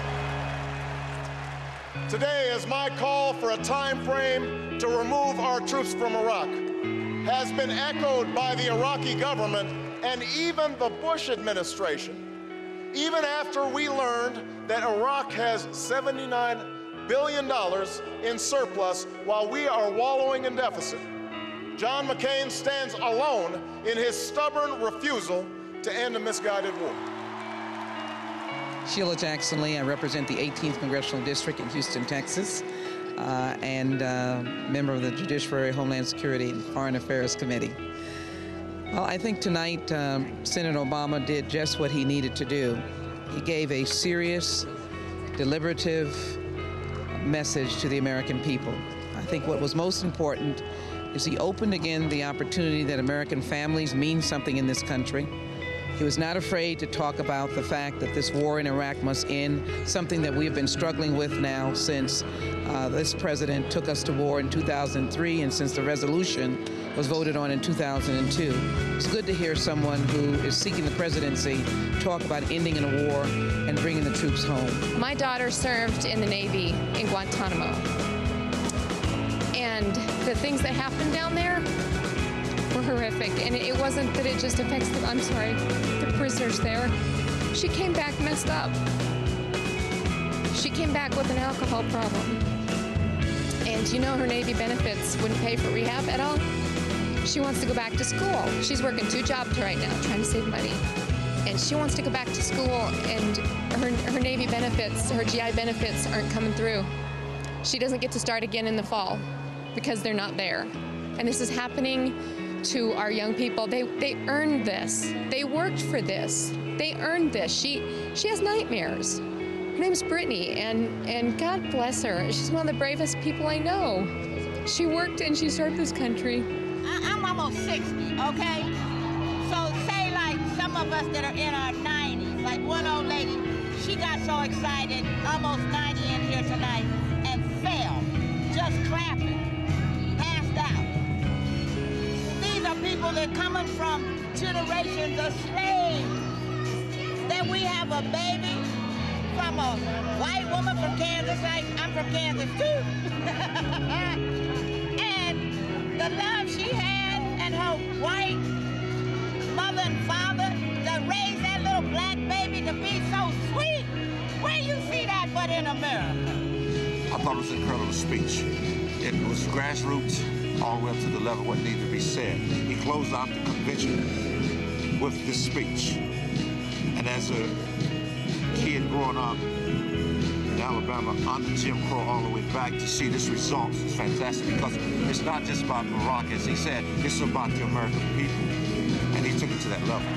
today is my call for a time frame to remove our troops from Iraq has been echoed by the Iraqi government and even the Bush administration. Even after we learned that Iraq has seventy-nine billion dollars in surplus while we are wallowing in deficit, John McCain stands alone in his stubborn refusal to end a misguided war. Sheila Jackson Lee, I represent the eighteenth Congressional District in Houston, Texas, uh, and uh, member of the Judiciary, Homeland Security, and Foreign Affairs Committee. Well, I think tonight um, Senator Obama did just what he needed to do. He gave a serious, deliberative message to the American people. I think what was most important is he opened again the opportunity that American families mean something in this country. He was not afraid to talk about the fact that this war in Iraq must end, something that we have been struggling with now since uh, this president took us to war in two thousand three and since the resolution was voted on in two thousand two. It's good to hear someone who is seeking the presidency talk about ending in a war and bringing the troops home. My daughter served in the Navy in Guantanamo. And the things that happened down there were horrific. And it wasn't that it just affects the, I'm sorry, the prisoners there. She came back messed up. She came back with an alcohol problem. And you know her Navy benefits wouldn't pay for rehab at all. She wants to go back to school. She's working two jobs right now, trying to save money. And she wants to go back to school, and her, her Navy benefits, her G I benefits aren't coming through. She doesn't get to start again in the fall because they're not there. And this is happening to our young people. They, they earned this. They worked for this. They earned this. She, she has nightmares. Her name's Brittany, and, and God bless her. She's one of the bravest people I know. She worked and she served this country. I'm almost sixty, okay? So say like some of us that are in our nineties, like one old lady, she got so excited, almost ninety in here tonight, and fell, just clapping, passed out. These are people that coming from generations of slaves. Then we have a baby from a white woman from Kansas, like I'm from Kansas too. The love she had and her white mother and father that raised that little black baby to be so sweet. Where you see that but in America? I thought it was an incredible speech. It was grassroots all the way up to the level of what needed to be said. He closed out the convention with this speech. And as a kid growing up in Alabama, under Jim Crow all the way back, to see this result is fantastic, because it's not just about Barack, as he said, it's about the American people, and he took it to that level.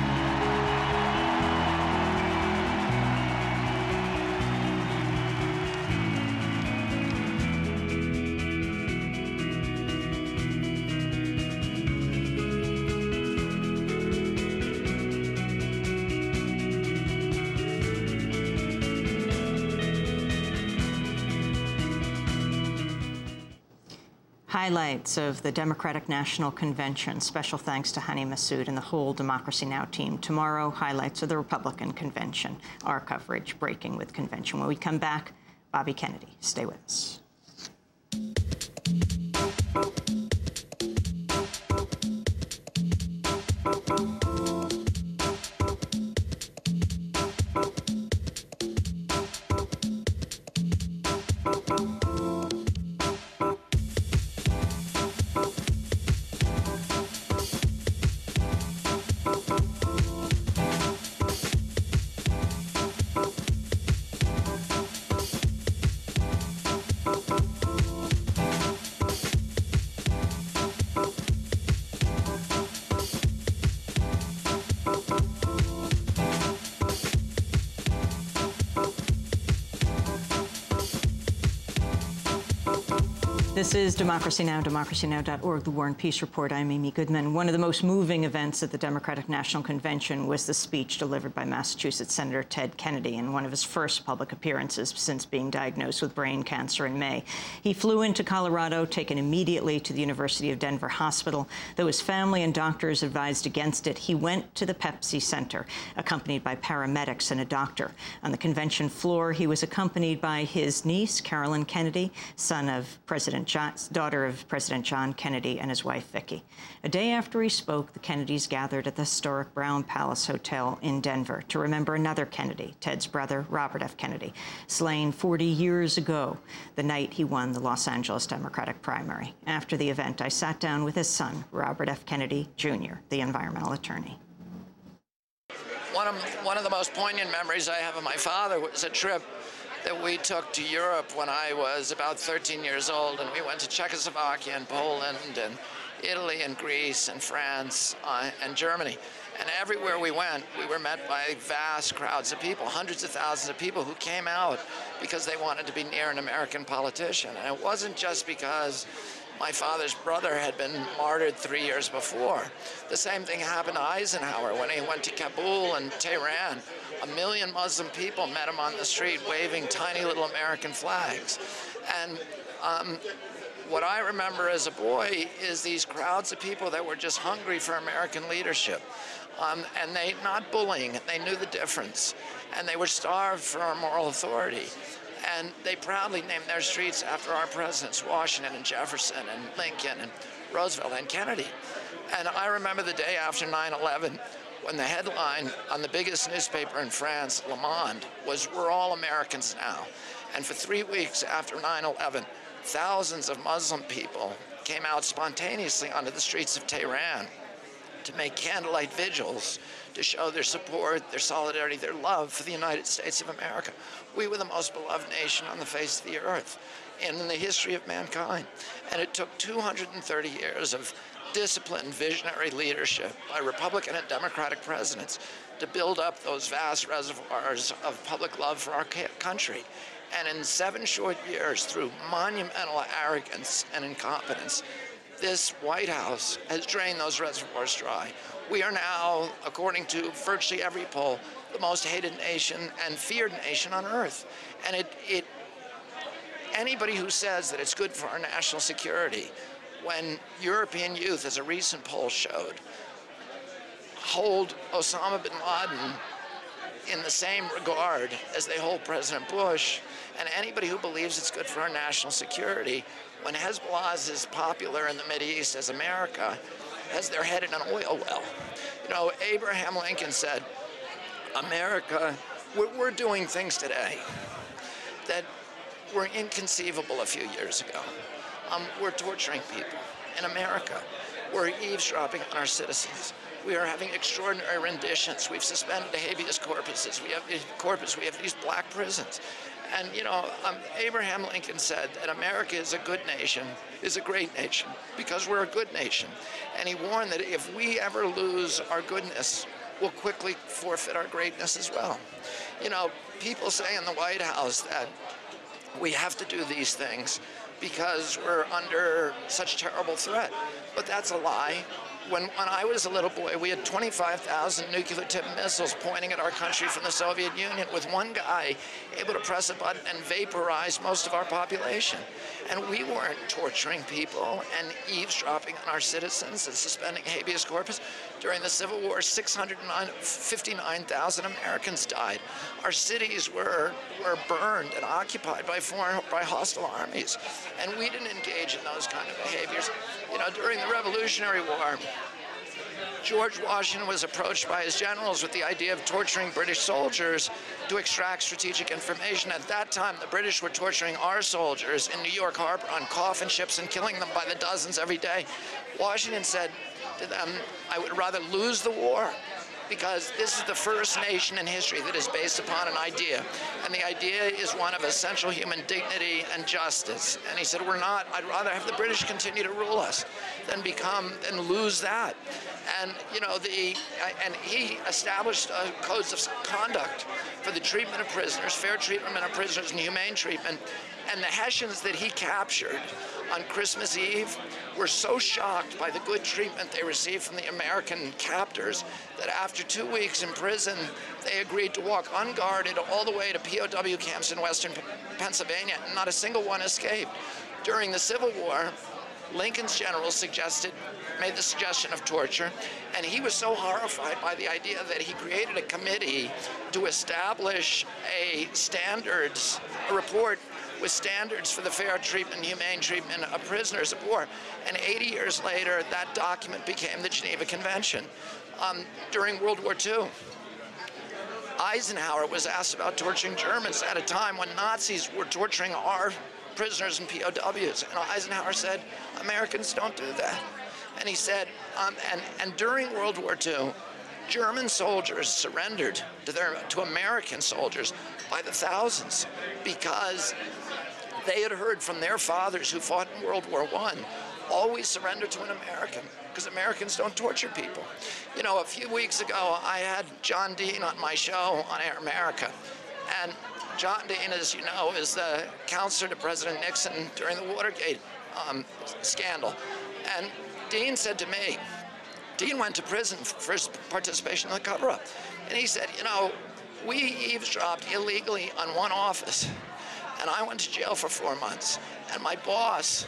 Highlights of the Democratic National Convention. Special thanks to Hany Massoud and the whole Democracy Now! Team. Tomorrow, highlights of the Republican Convention. Our coverage breaking with convention. When we come back, Bobby Kennedy. Stay with us. This is Democracy Now!, democracy now dot org, the War and Peace Report. I'm Amy Goodman. One of the most moving events at the Democratic National Convention was the speech delivered by Massachusetts Senator Ted Kennedy in one of his first public appearances since being diagnosed with brain cancer in May. He flew into Colorado, taken immediately to the University of Denver Hospital. Though his family and doctors advised against it, he went to the Pepsi Center, accompanied by paramedics and a doctor. On the convention floor, he was accompanied by his niece, Carolyn Kennedy, son of President John, daughter of President John Kennedy, and his wife, Vicki. A day after he spoke, the Kennedys gathered at the historic Brown Palace Hotel in Denver to remember another Kennedy, Ted's brother, Robert F. Kennedy, slain forty years ago, the night he won the Los Angeles Democratic primary. After the event, I sat down with his son, Robert F. Kennedy, Junior, the environmental attorney. One of, one of the most poignant memories I have of my father was a trip that we took to Europe when I was about thirteen years old, and we went to Czechoslovakia and Poland and Italy and Greece and France uh, and Germany. And everywhere we went, we were met by vast crowds of people, hundreds of thousands of people who came out because they wanted to be near an American politician. And it wasn't just because my father's brother had been martyred three years before. The same thing happened to Eisenhower when he went to Kabul and Tehran. A million Muslim people met him on the street waving tiny little American flags. And um, what I remember as a boy is these crowds of people that were just hungry for American leadership. Um, and they, not bullying, they knew the difference. And they were starved for our moral authority. And they proudly named their streets after our presidents, Washington and Jefferson and Lincoln and Roosevelt and Kennedy. And I remember the day after nine eleven when the headline on the biggest newspaper in France, Le Monde, was "We're all Americans now." And for three weeks after nine eleven, thousands of Muslim people came out spontaneously onto the streets of Tehran to make candlelight vigils to show their support, their solidarity, their love for the United States of America. We were the most beloved nation on the face of the earth and in the history of mankind. And it took two hundred thirty years of disciplined, visionary leadership by Republican and Democratic presidents to build up those vast reservoirs of public love for our country. And in seven short years, through monumental arrogance and incompetence, this White House has drained those reservoirs dry. We are now, according to virtually every poll, the most hated nation and feared nation on earth. And it, it, anybody who says that it's good for our national security, when European youth, as a recent poll showed, hold Osama bin Laden in the same regard as they hold President Bush, and anybody who believes it's good for our national security, when Hezbollah is as popular in the Mideast as America, has their head in an oil well. You know, Abraham Lincoln said, America, we're, we're doing things today that were inconceivable a few years ago. Um, we're torturing people in America. We're eavesdropping on our citizens. We are having extraordinary renditions. We've suspended the habeas corpuses. We have corpus. We have these black prisons. And, you know, um, Abraham Lincoln said that America is a good nation, is a great nation, because we're a good nation. And he warned that if we ever lose our goodness, we'll quickly forfeit our greatness as well. You know, people say in the White House that we have to do these things because we're under such terrible threat. But that's a lie. When, when I was a little boy, we had twenty-five thousand nuclear-tipped missiles pointing at our country from the Soviet Union, with one guy able to press a button and vaporize most of our population. And we weren't torturing people and eavesdropping on our citizens and suspending habeas corpus. During the Civil War, six hundred fifty-nine thousand Americans died. Our cities were, were burned and occupied by foreign, by hostile armies. And we didn't engage in those kind of behaviors. You know, during the Revolutionary War, George Washington was approached by his generals with the idea of torturing British soldiers to extract strategic information. At that time, the British were torturing our soldiers in New York Harbor on coffin ships and killing them by the dozens every day. Washington said to them, I would rather lose the war, because this is the first nation in history that is based upon an idea. And the idea is one of essential human dignity and justice. And he said, we're not, I'd rather have the British continue to rule us. then become, then lose that. And, you know, the, and he established uh, codes of conduct for the treatment of prisoners, fair treatment of prisoners and humane treatment. And the Hessians that he captured on Christmas Eve were so shocked by the good treatment they received from the American captors that after two weeks in prison, they agreed to walk unguarded all the way to P O W camps in western Pennsylvania, and not a single one escaped. During the Civil War, Lincoln's generals suggested, made the suggestion of torture, and he was so horrified by the idea that he created a committee to establish a standards, a report with standards for the fair treatment, humane treatment of prisoners of war. And eighty years later, that document became the Geneva Convention. Um, during World War Two, Eisenhower was asked about torturing Germans at a time when Nazis were torturing our prisoners and P O Ws. And Eisenhower said, Americans don't do that. And he said, um, and, and during World War Two, German soldiers surrendered to, their, to American soldiers by the thousands because they had heard from their fathers who fought in World War One, always surrender to an American, because Americans don't torture people. You know, a few weeks ago, I had John Dean on my show on Air America, and John Dean, as you know, is the counselor to President Nixon during the Watergate um, scandal. And Dean said to me, Dean went to prison for his participation in the cover-up, and he said, you know, we eavesdropped illegally on one office, and I went to jail for four months, and my boss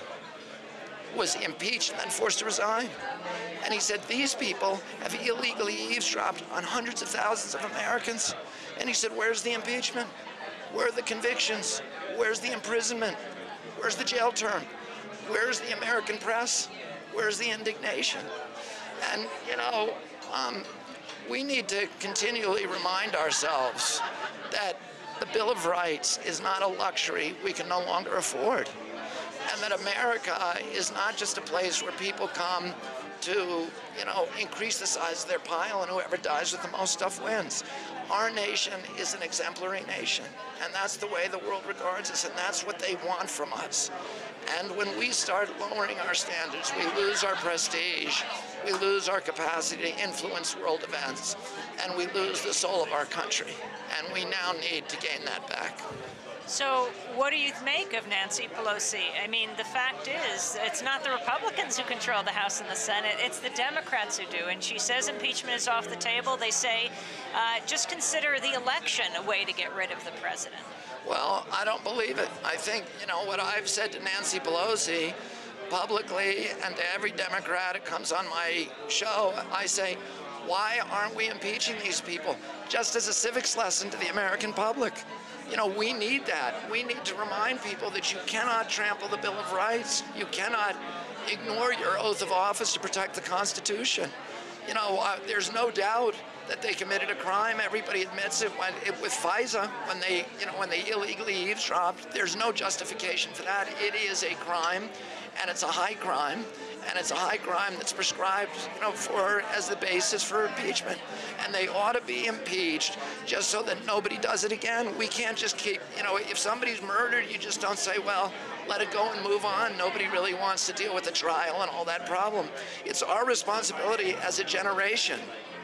was impeached and then forced to resign. And he said, these people have illegally eavesdropped on hundreds of thousands of Americans. And he said, where's the impeachment? Where are the convictions? Where's the imprisonment? Where's the jail term? Where's the American press? Where's the indignation? And, you know, um, we need to continually remind ourselves that the Bill of Rights is not a luxury we can no longer afford. And that America is not just a place where people come to, you know, increase the size of their pile, and whoever dies with the most stuff wins. Our nation is an exemplary nation, and that's the way the world regards us, and that's what they want from us. And when we start lowering our standards, we lose our prestige, we lose our capacity to influence world events, and we lose the soul of our country. And we now need to gain that back. So what do you make of Nancy Pelosi? I mean, the fact is, it's not the Republicans who control the House and the Senate, it's the Democrats who do. And she says impeachment is off the table. They say, uh, just consider the election a way to get rid of the president. Well, I don't believe it. I think, you know, what I've said to Nancy Pelosi publicly and to every Democrat who comes on my show, I say, why aren't we impeaching these people? Just as a civics lesson to the American public. You know, we need that. We need to remind people that you cannot trample the Bill of Rights. You cannot ignore your oath of office to protect the Constitution. You know, uh, there's no doubt that they committed a crime. Everybody admits it. When, it with FISA, when they, you know, when they illegally eavesdropped, there's no justification for that. It is a crime, and it's a high crime. And it's a high crime that's prescribed, you know, for as the basis for impeachment. And they ought to be impeached just so that nobody does it again. We can't just keep, you know, if somebody's murdered, you just don't say, well, let it go and move on. Nobody really wants to deal with the trial and all that problem. It's our responsibility as a generation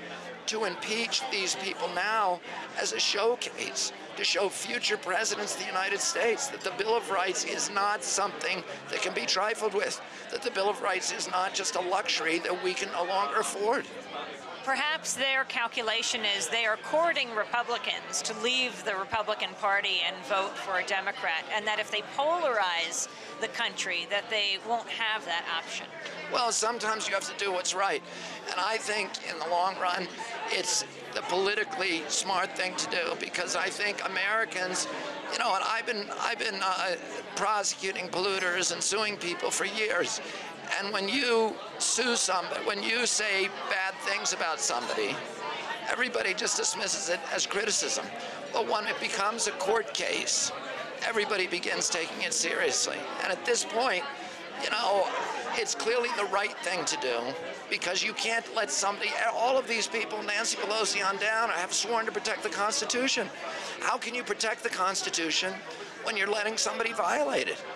to impeach these people now as a showcase, to show future presidents of the United States that the Bill of Rights is not something that can be trifled with, that the Bill of Rights is not just a luxury that we can no longer afford. Perhaps their calculation is they are courting Republicans to leave the Republican Party and vote for a Democrat, and that if they polarize the country, that they won't have that option. Well, sometimes you have to do what's right. And I think in the long run, it's the politically smart thing to do, because I think Americans, you know, and I've been, I've been uh, prosecuting polluters and suing people for years. And when you sue somebody, when you say bad things about somebody, everybody just dismisses it as criticism. But when it becomes a court case, everybody begins taking it seriously. And at this point, you know, it's clearly the right thing to do, because you can't let somebody, all of these people, Nancy Pelosi on down, have sworn to protect the Constitution. How can you protect the Constitution when you're letting somebody violate it?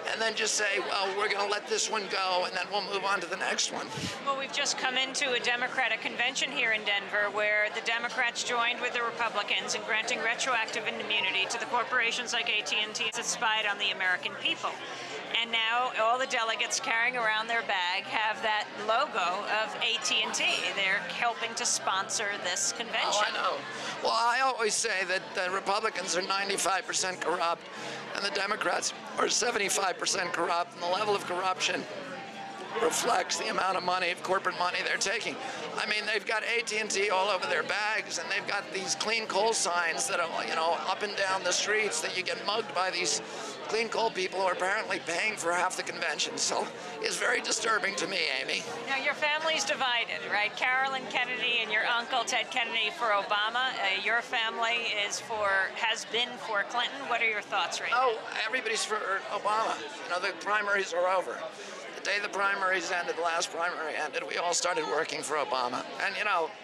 and then just say, well, we're going to let this one go, and then we'll move on to the next one. Well, we've just come into a Democratic convention here in Denver where the Democrats joined with the Republicans in granting retroactive immunity to the corporations like A T and T that spied on the American people. And now all the delegates carrying around their bag have that logo of A T and T. They're helping to sponsor this convention. Oh, I know. Well, I always say that the Republicans are ninety-five percent corrupt and the Democrats are seventy-five percent corrupt, and the level of corruption reflects the amount of money, of corporate money they're taking. I mean, they've got A T and T all over their bags, and they've got these clean coal signs that are, you know, up and down the streets that you get mugged by these clean coal people who are apparently paying for half the convention. So it's very disturbing to me, Amy. Now, your family's divided, right? Carolyn Kennedy and your uncle, Ted Kennedy, for Obama. Uh, your family is for, has been for Clinton. What are your thoughts right oh, now? Oh, everybody's for Obama. You know, the primaries are over. The day the primaries ended, the last primary ended, we all started working for Obama. And, you know,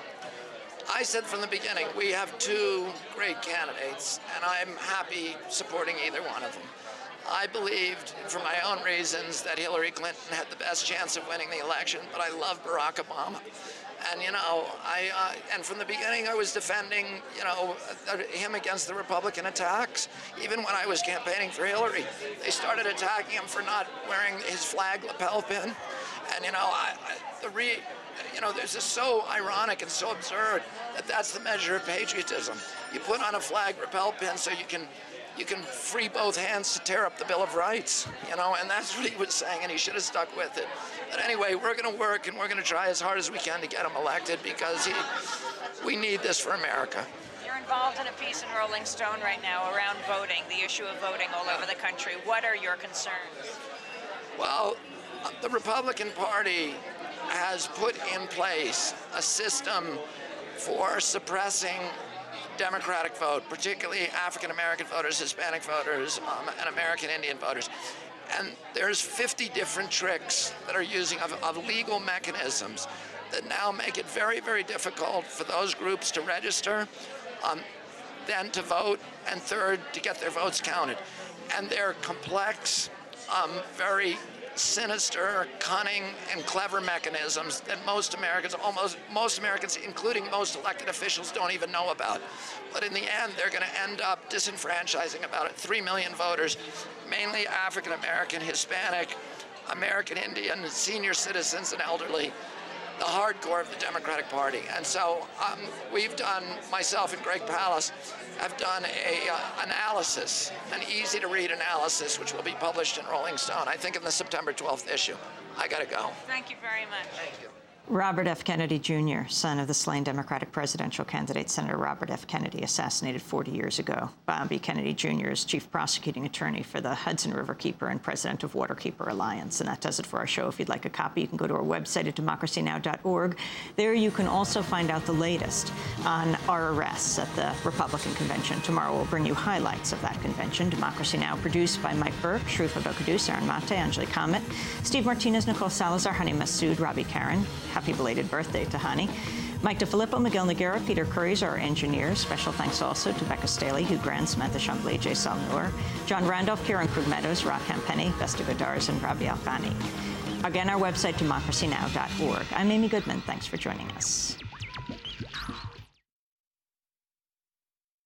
I said from the beginning, we have two great candidates, and I'm happy supporting either one of them. I believed, for my own reasons, that Hillary Clinton had the best chance of winning the election, but I love Barack Obama. And, you know, I, uh, and from the beginning I was defending, you know, him against the Republican attacks. Even when I was campaigning for Hillary, they started attacking him for not wearing his flag lapel pin. And, you know, I, I, the re, you know, this is so ironic and so absurd that that's the measure of patriotism. You put on a flag lapel pin so you can you can free both hands to tear up the Bill of Rights, you know, and that's what he was saying, and he should have stuck with it. But anyway, we're going to work, and we're going to try as hard as we can to get him elected, because he, we need this for America. You're involved in a piece in Rolling Stone right now around voting, the issue of voting all over the country. What are your concerns? Well, the Republican Party has put in place a system for suppressing Democratic vote, particularly African-American voters, Hispanic voters, um, and American Indian voters. And there's fifty different tricks that are using of, of legal mechanisms that now make it very, very difficult for those groups to register, um, then to vote, and third, to get their votes counted. And they're complex, um, very sinister, cunning, and clever mechanisms that most Americans, almost most Americans, including most elected officials, don't even know about. But in the end, they're going to end up disenfranchising about three million voters, mainly African American, Hispanic, American Indian, senior citizens, and elderly, the hardcore of the Democratic Party. And so um, we've done, myself and Greg Palast, have done a uh, analysis, an easy-to-read analysis, which will be published in Rolling Stone, I think in the September twelfth issue. I gotta go. Thank you very much. Thank you. Robert F. Kennedy, Junior, son of the slain Democratic presidential candidate Senator Robert F. Kennedy, assassinated forty years ago. Bobby Kennedy, Junior is chief prosecuting attorney for the Hudson River Keeper and president of Waterkeeper Alliance. And that does it for our show. If you'd like a copy, you can go to our website at democracy now dot org. There you can also find out the latest on our arrests at the Republican convention. Tomorrow we'll bring you highlights of that convention. Democracy Now! Produced by Mike Burke, Shrufa Bokadus, Aaron Mate, Anjali Kamet, Steve Martinez, Nicole Salazar, Hani Massoud, Robbie Karen. Happy belated birthday to Hani. Mike DeFilippo, Miguel Noguera, Peter Curries are our engineers. Special thanks also to Becca Staley, Hugh Grant, Samantha Chambly, Jay Salnour, John Randolph, Kieran Krug Meadows, Rock Campenny, Vesta Godars, and Rabi Alkhani. Again, our website, democracy now dot org. I'm Amy Goodman. Thanks for joining us.